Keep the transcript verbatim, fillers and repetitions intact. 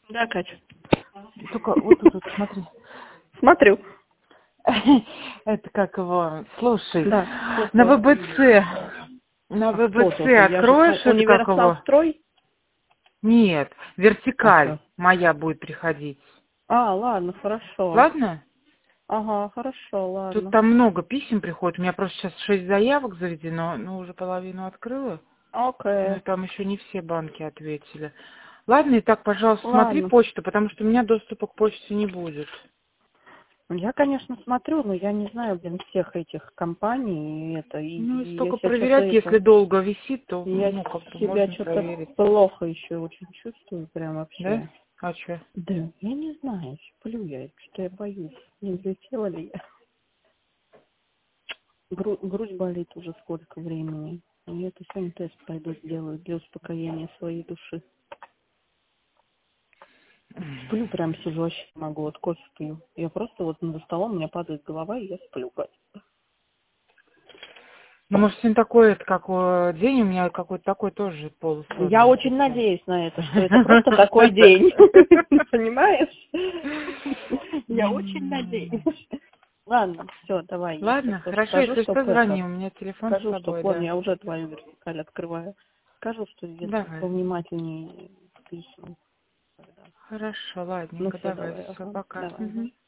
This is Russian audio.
Да, Катя. Только вот тут, вот, смотри. Смотрю. Это как его... Слушай, Да. на ВБЦ, на А кто ВБЦ тут? Я же откроешь у- это как универсал его? строй? Нет, А вертикаль что? моя будет приходить. А, ладно, хорошо. Ладно? Ага, хорошо, Тут ладно. там много писем приходит. У меня просто сейчас шесть заявок заведено, ну уже половину открыла. Окей. Ну там еще не все банки ответили. Ладно, и так, пожалуйста, смотри Ладно. почту, потому что у меня доступа к почте не будет. Ну, я, конечно, смотрю, но я не знаю, блин, всех этих компаний и это. И, Ну и и я столько себя что-то проверять, если это... долго висит, то, Я ну, как бы себя можно что-то проверить. плохо еще очень чувствую, прям Да? вообще. А что? Да, я не знаю, сплю я, что-то я боюсь. Не взлетела ли я? Гру- грудь болит уже сколько времени. И это сегодня тест пойду сделаю для успокоения своей души. Сплю прям сижу, вообще не могу, вот кофе пью. Я просто вот над столом, у меня падает голова, и я сплю. Ну, может, сегодня такой, это, как э, день у меня какой-то такой тоже Я полусонный очень совсем. надеюсь на это, что это просто такой день. Понимаешь? Я очень надеюсь. Ладно, все, давай. Я Ладно, сейчас хорошо, скажу, если чтоб что, звони, это... у меня телефон с Скажу, что собой, вон, да. я уже твою вертикаль открываю. Скажу, что если Давай. повнимательнее письма. Хорошо, Ну ладненько, все, давай, давай, все, ага. пока. Давай, ага. Мгм.